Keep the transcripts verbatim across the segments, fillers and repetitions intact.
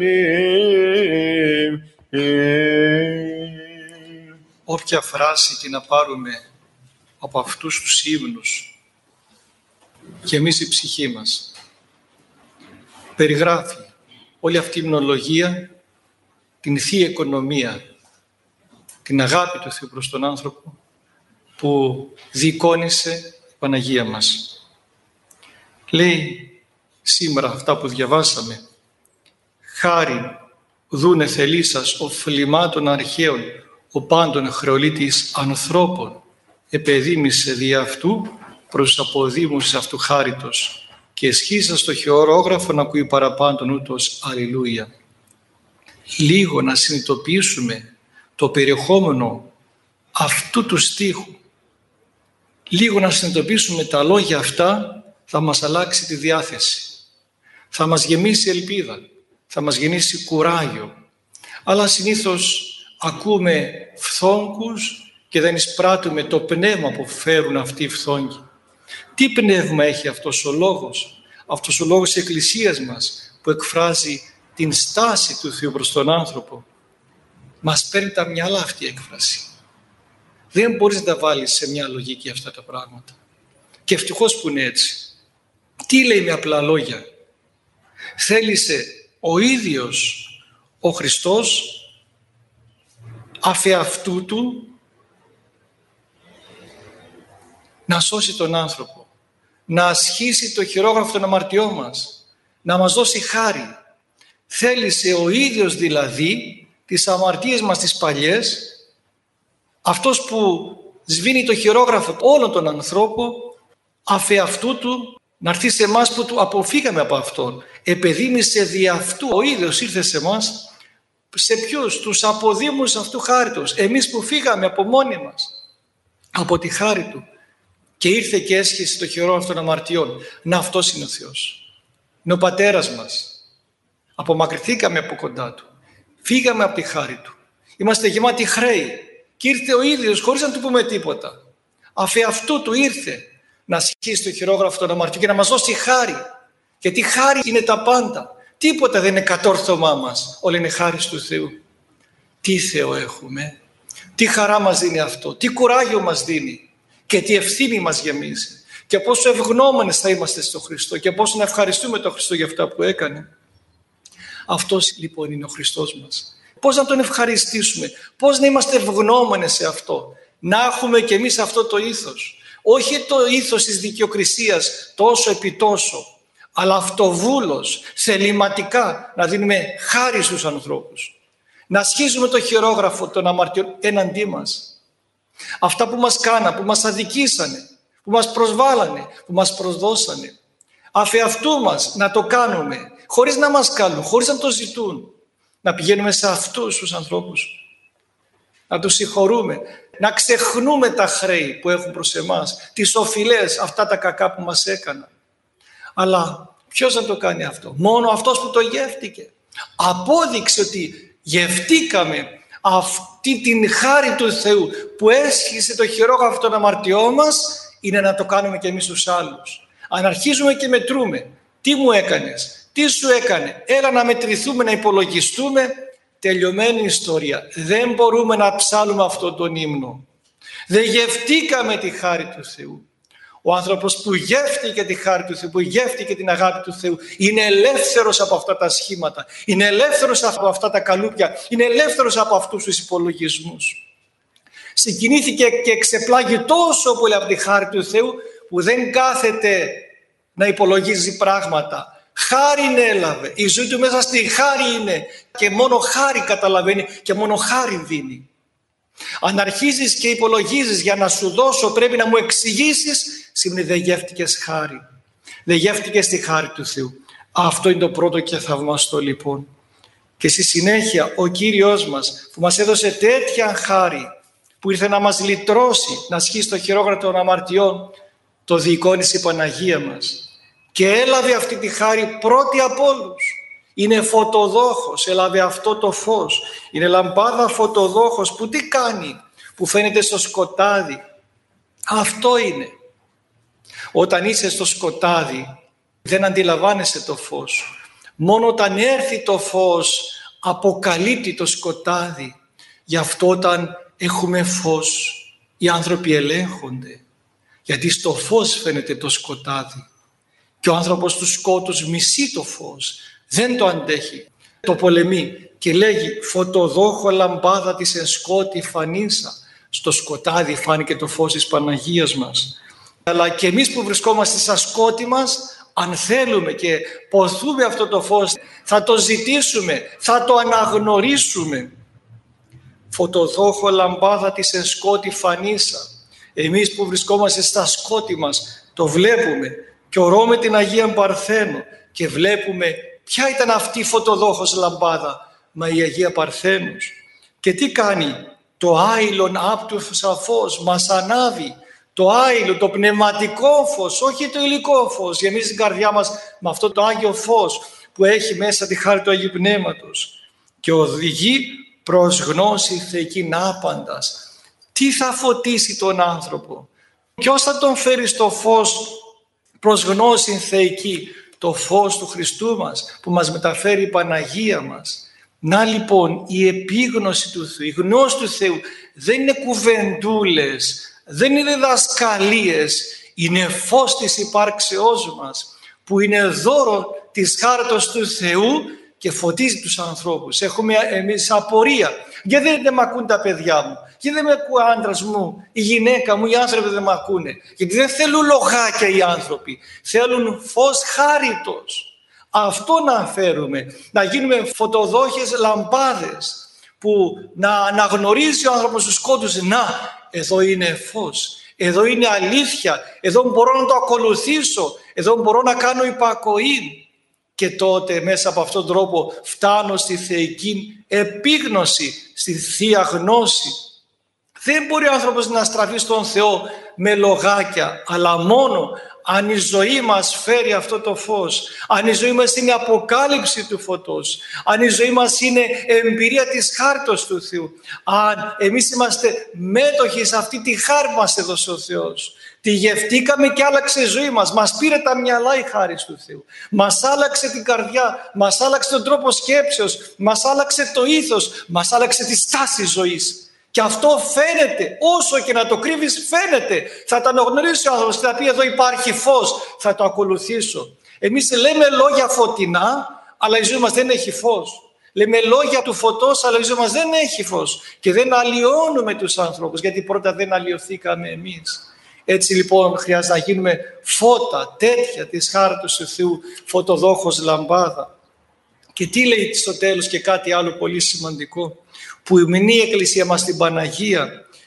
Όποια φράση και να πάρουμε από αυτούς τους ύμνους και εμείς η ψυχή μας περιγράφει όλη αυτή η υμνολογία την Θεία Οικονομία, την αγάπη του Θεού προς τον άνθρωπο που διεικόνισε η Παναγία μας. Λέει σήμερα αυτά που διαβάσαμε: «Χάριν δούνε θελήσας ο φλημάτων αρχαίων, ο πάντων χρεολύτης ανθρώπων, επεδίμησε δι' αυτού προς αποδήμους αυτού χάριτος και εσχίσα στο χειρόγραφο να ακούει παραπάντων ούτως αλληλούια». Λίγο να συνειδητοποιήσουμε το περιεχόμενο αυτού του στίχου, λίγο να συνειδητοποιήσουμε τα λόγια αυτά, θα μας αλλάξει τη διάθεση, θα μας γεμίσει ελπίδα, θα μας γεννήσει κουράγιο. Αλλά συνήθως ακούμε φθόγκους και δεν εισπράττουμε το πνεύμα που φέρουν αυτοί οι φθόγκοι. Τι πνεύμα έχει αυτός ο λόγος, αυτός ο λόγος της Εκκλησίας μας που εκφράζει την στάση του Θεού προς τον άνθρωπο? Μας παίρνει τα μυαλά αυτή η έκφραση. Δεν μπορείς να τα βάλεις σε μια λογική αυτά τα πράγματα. Και ευτυχώς που είναι έτσι. Τι λέει με απλά λόγια? Θέλησε ο ίδιος ο Χριστός αφεαυτού του να σώσει τον άνθρωπο, να ασχίσει το χειρόγραφο των αμαρτιών μας, να μας δώσει χάρη. Θέλησε ο ίδιος δηλαδή τις αμαρτίες μας τις παλιές, αυτός που σβήνει το χειρόγραφο όλων των ανθρώπων, αφεαυτού του να έρθει σε εμάς που του αποφύγαμε από αυτόν. Επεδίμησε δι' αυτού, ο ίδιος ήρθε σε εμάς. Σε ποιους? Τους αποδήμους αυτού χάριτος. Εμείς που φύγαμε από μόνοι μας από τη χάρη του, και ήρθε και έσχισε το χειρόγραφο των αμαρτιών. Να, αυτός είναι ο Θεός. Είναι ο πατέρας μας. Απομακρυνθήκαμε από κοντά του. Φύγαμε από τη χάρη του. Είμαστε γεμάτοι χρέη. Και ήρθε ο ίδιος χωρίς να του πούμε τίποτα. Αφ' αυτού του ήρθε να ασχίσει το χειρόγραφο των αμαρτιών και να μας δώσει χάρη. Γιατί χάρη είναι τα πάντα. Τίποτα δεν είναι κατόρθωμά μας. Όλα είναι χάρη του Θεού. Τι Θεό έχουμε. Τι χαρά μας δίνει αυτό. Τι κουράγιο μας δίνει. Και τι ευθύνη μας γεμίζει. Και πόσο ευγνώμονες θα είμαστε στον Χριστό. Και πόσο να ευχαριστούμε τον Χριστό για αυτά που έκανε. Αυτός λοιπόν είναι ο Χριστός μας. Πώς να τον ευχαριστήσουμε. Πώς να είμαστε ευγνώμονες σε αυτό. Να έχουμε κι εμείς αυτό το ήθος. Όχι το ήθος της δικαιοκρισίας τόσο επί τόσο, αλλά αυτοβούλος, θεληματικά να δίνουμε χάρη στους ανθρώπους. Να ασχίζουμε το χειρόγραφο των αμαρτιών έναντί μας. Αυτά που μας κάναν, που μας αδικήσανε, που μας προσβάλανε, που μας προσδώσανε. Αφ' αυτού μας να το κάνουμε, χωρίς να μας κάνουν, χωρίς να το ζητούν. Να πηγαίνουμε σε αυτούς τους ανθρώπους, να τους συγχωρούμε, να ξεχνούμε τα χρέη που έχουν προς εμάς, τις οφειλές, αυτά τα κακά που μας έκαναν. Αλλά ποιος να το κάνει αυτό? Μόνο αυτός που το γεύτηκε. Απόδειξε ότι γευτήκαμε αυτή την χάρη του Θεού που έσχισε το χειρόγραφο των αμαρτιών μας, είναι να το κάνουμε και εμείς τους άλλους. Αν αρχίζουμε και μετρούμε, τι μου έκανες, τι σου έκανε, έλα να μετρηθούμε, να υπολογιστούμε, τελειωμένη ιστορία. Δεν μπορούμε να ψάλουμε αυτόν τον ύμνο. Δεν γευτήκαμε τη χάρη του Θεού. Ο άνθρωπος που γεύτηκε τη χάρη του Θεού, που γεύτηκε την αγάπη του Θεού, είναι ελεύθερος από αυτά τα σχήματα, είναι ελεύθερος από αυτά τα καλούπια, είναι ελεύθερος από αυτούς τους υπολογισμούς. Συγκινήθηκε και ξεπλάγει τόσο πολύ από τη χάρη του Θεού που δεν κάθεται να υπολογίζει πράγματα. Χάρη έλαβε, η ζωή του μέσα στη χάρη είναι και μόνο χάρη καταλαβαίνει και μόνο χάρη δίνει. Αν αρχίζεις και υπολογίζεις για να σου δώσω πρέπει να μου εξηγήσεις, σημαίνει δεν γεύτηκες χάρη. Δεν γεύτηκες τη χάρη του Θεού. Αυτό είναι το πρώτο και θαυμαστό λοιπόν. Και στη συνέχεια ο Κύριος μας που μας έδωσε τέτοια χάρη, που ήρθε να μας λυτρώσει, να ασχίσει το χειρόγραφο των αμαρτιών, το διεικόνισε η Παναγία μας. Και έλαβε αυτή τη χάρη πρώτη από όλους. Είναι φωτοδόχος, έλαβε αυτό το φως. Είναι λαμπάδα φωτοδόχος που τι κάνει, που φαίνεται στο σκοτάδι. Αυτό είναι. Όταν είσαι στο σκοτάδι δεν αντιλαμβάνεσαι το φως. Μόνο όταν έρθει το φως αποκαλύπτει το σκοτάδι. Γι' αυτό όταν έχουμε φως οι άνθρωποι ελέγχονται. Γιατί στο φως φαίνεται το σκοτάδι. Και ο άνθρωπος του σκότους μισεί το φως. Δεν το αντέχει. Το πολεμεί και λέγει «Φωτοδόχο λαμπάδα της εν σκότη φανίσα». Στο σκοτάδι φάνηκε το φως της Παναγίας μας. Αλλά και εμείς που βρισκόμαστε στα σκότη μας, αν θέλουμε και ποθούμε αυτό το φως, θα το ζητήσουμε, θα το αναγνωρίσουμε. Φωτοδόχο λαμπάδα της εν σκότη φανίσα. Εμείς που βρισκόμαστε στα σκότη μας το βλέπουμε και ορώμε την Αγία Παρθένο και βλέπουμε ποια ήταν αυτή η φωτοδόχος λαμπάδα. Μα η Αγία Παρθένος. Και τι κάνει? Το άειλον άπτουσα φως μας ανάβει. Το άειλο, το πνευματικό φως, όχι το υλικό φως. Γεμίζει την καρδιά μας με αυτό το Άγιο φως που έχει μέσα τη χάρη του Αγίου Πνεύματος. Και οδηγεί προς γνώση θεϊκήν άπαντας. Τι θα φωτίσει τον άνθρωπο? Ποιος θα τον φέρει στο φως προς γνώση θεϊκή? Το φως του Χριστού μας που μας μεταφέρει η Παναγία μας. Να λοιπόν η επίγνωση του Θεού, η γνώση του Θεού δεν είναι κουβεντούλες, δεν είναι διδασκαλίες, είναι φως της υπάρξεώς μας που είναι δώρο της χάριτος του Θεού και φωτίζει τους ανθρώπους. Έχουμε εμείς απορία. Γιατί δεν με ακούν τα παιδιά μου, γιατί δεν με ακούει ο άντρας μου, η γυναίκα μου, οι άνθρωποι δεν με ακούνε? Γιατί δεν θέλουν λογάκια οι άνθρωποι, θέλουν φως χάριτος. Αυτό να φέρουμε, να γίνουμε φωτοδόχες λαμπάδες που να αναγνωρίζει ο άνθρωπος τους σκότους. Να, εδώ είναι φως, εδώ είναι αλήθεια, εδώ μπορώ να το ακολουθήσω, εδώ μπορώ να κάνω υπακοή. Και τότε μέσα από αυτόν τον τρόπο φτάνω στη θεϊκή επίγνωση, στη Θεία Γνώση. Δεν μπορεί ο άνθρωπος να στραφεί στον Θεό με λογάκια, αλλά μόνο αν η ζωή μας φέρει αυτό το φως, αν η ζωή μας είναι αποκάλυψη του φωτός, αν η ζωή μας είναι εμπειρία της χάριτος του Θεού, αν εμείς είμαστε μέτοχοι σε αυτή τη χάρη που μας έδωσε ο Θεός. Τη γευτήκαμε και άλλαξε η ζωή μας. Μας πήρε τα μυαλά η χάρη του Θεού. Μας άλλαξε την καρδιά, μας άλλαξε τον τρόπο σκέψεως, μας άλλαξε το ήθος, μας άλλαξε τη στάση ζωής. Και αυτό φαίνεται, όσο και να το κρύβεις φαίνεται. Θα το αναγνωρίσει ο άνθρωπος και θα πει εδώ υπάρχει φως, θα το ακολουθήσω. Εμείς λέμε λόγια φωτεινά, αλλά η ζωή μας δεν έχει φως. Λέμε λόγια του φωτός, αλλά η ζωή μας δεν έχει φως. Και δεν αλλοιώνουμε τους ανθρώπους, γιατί πρώτα δεν αλλοιωθήκαμε εμείς. Έτσι λοιπόν χρειάζεται να γίνουμε φώτα τέτοια της χάριτος του Θεού, φωτοδόχος λαμπάδα. Και τι λέει στο τέλος και κάτι άλλο πολύ σημαντικό, που μηνύει η Εκκλησία μας την Παναγία.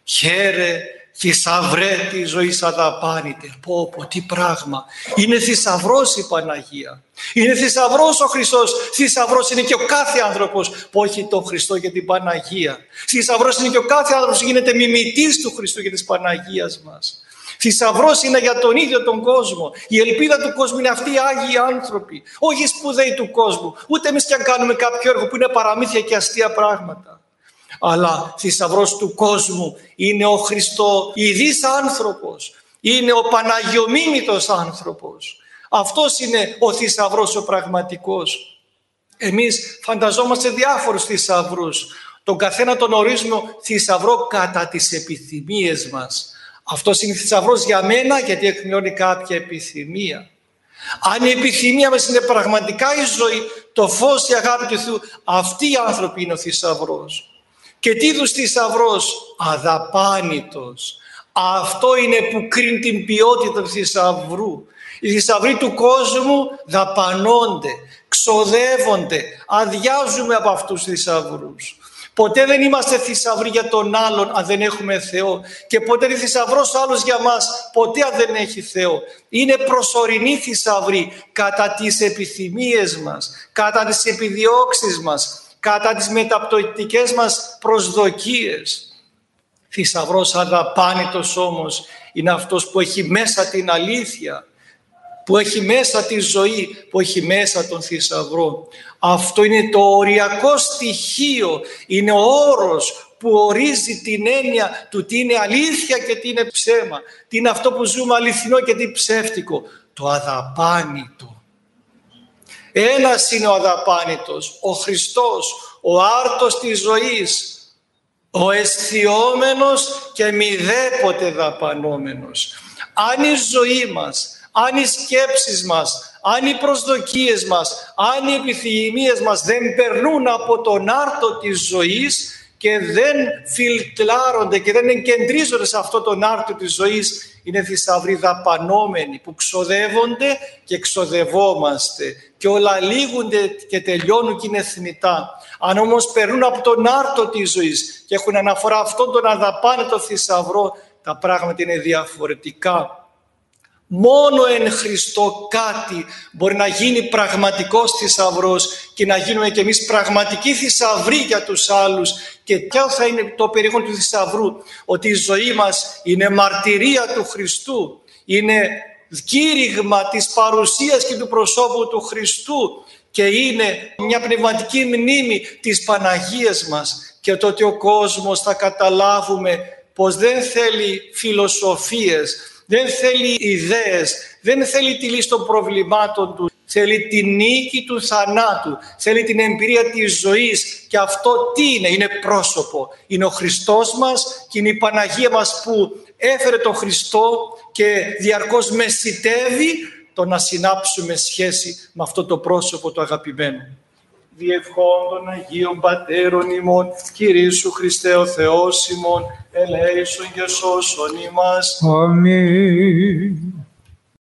Χαίρε, θησαυρέ τη ζωή αδαπάνητε. Πω πω, τι πράγμα. Είναι θησαυρός η Παναγία. Είναι θησαυρός ο Χριστός. Θησαυρός είναι και ο κάθε άνθρωπος που έχει τον Χριστό και την Παναγία. Θησαυρός είναι και ο κάθε άνθρωπος που γίνεται μιμητής του Χριστού και της Παναγίας μας. Θησαυρός είναι για τον ίδιο τον κόσμο. Η ελπίδα του κόσμου είναι αυτοί οι Άγιοι άνθρωποι. Όχι οι σπουδαίοι του κόσμου. Ούτε εμείς και αν κάνουμε κάποιο έργο που είναι παραμύθια και αστεία πράγματα. Αλλά θησαυρός του κόσμου είναι ο Χριστό, ειδής άνθρωπος. Είναι ο Παναγιομίμητος άνθρωπος. Αυτός είναι ο θησαυρός ο πραγματικός. Εμείς φανταζόμαστε διάφορους θησαυρούς. Τον καθένα τον ορίζουμε θησαυρό κατά τις επιθυμίες μας. Αυτός είναι θησαυρός για μένα γιατί εκπληρώνει κάποια επιθυμία. Αν η επιθυμία μας είναι πραγματικά η ζωή, το φως, η αγάπη του Θεού, αυτοί οι άνθρωποι είναι ο θησαυρός. Και τι είδους θησαυρός? Αδαπάνητος. Αυτό είναι που κρίνει την ποιότητα του θησαυρού. Οι θησαυροί του κόσμου δαπανώνται, ξοδεύονται, αδειάζουμε από αυτούς τους θησαυρούς. Ποτέ δεν είμαστε θησαυροί για τον άλλον αν δεν έχουμε Θεό. Και ποτέ δεν θησαυρός άλλος για μας, ποτέ αν δεν έχει Θεό. Είναι προσωρινή θησαυροί κατά τις επιθυμίες μας, κατά τις επιδιώξεις μας, κατά τις μεταπτωτικές μας προσδοκίες. Θησαυρός αδαπάνητος όμως είναι αυτός που έχει μέσα την αλήθεια, που έχει μέσα τη ζωή, που έχει μέσα τον θησαυρό. Αυτό είναι το οριακό στοιχείο, είναι ο όρος που ορίζει την έννοια του τι είναι αλήθεια και τι είναι ψέμα. Τι είναι αυτό που ζούμε αληθινό και τι ψεύτικο. Το αδαπάνητο. Ένας είναι ο αδαπάνητος, ο Χριστός, ο άρτος της ζωής, ο αισθιόμενος και μηδέποτε δαπανόμενος. Αν η ζωή μας, αν οι σκέψεις μας, αν οι προσδοκίες μας, αν οι επιθυμίες μας δεν περνούν από τον άρτο της ζωής και δεν φιλτράρονται και δεν εγκεντρίζονται σε αυτόν τον άρτο της ζωής, είναι θησαυροί δαπανόμενοι που ξοδεύονται και ξοδευόμαστε και όλα λήγονται και τελειώνουν και είναι θνητά. Αν όμως περνούν από τον άρτο της ζωής και έχουν αναφορά αυτόν τον αδαπάνητο θησαυρό, τα πράγματα είναι διαφορετικά. Μόνο εν Χριστώ κάτι μπορεί να γίνει πραγματικός θησαυρός και να γίνουμε κι εμείς πραγματικοί θησαυροί για τους άλλους. Και ποιο θα είναι το περιεχόμενο του θησαυρού? Ότι η ζωή μας είναι μαρτυρία του Χριστού, είναι κήρυγμα της παρουσίας και του προσώπου του Χριστού και είναι μια πνευματική μνήμη της Παναγίας μας. Και το ότι ο κόσμος θα καταλάβουμε πως δεν θέλει φιλοσοφίες, δεν θέλει ιδέες, δεν θέλει τη λύση των προβλημάτων του, θέλει τη νίκη του θανάτου, θέλει την εμπειρία της ζωής. Και αυτό τι είναι? Είναι πρόσωπο. Είναι ο Χριστός μας και είναι η Παναγία μας που έφερε τον Χριστό και διαρκώς μεσιτεύει το να συνάψουμε σχέση με αυτό το πρόσωπο το αγαπημένο. Διευχών των Αγίων Πατέρων ημών, Κυρίσου Χριστέ ο Θεός ημών, ελέησον και σώσον ημάς. Αμήν.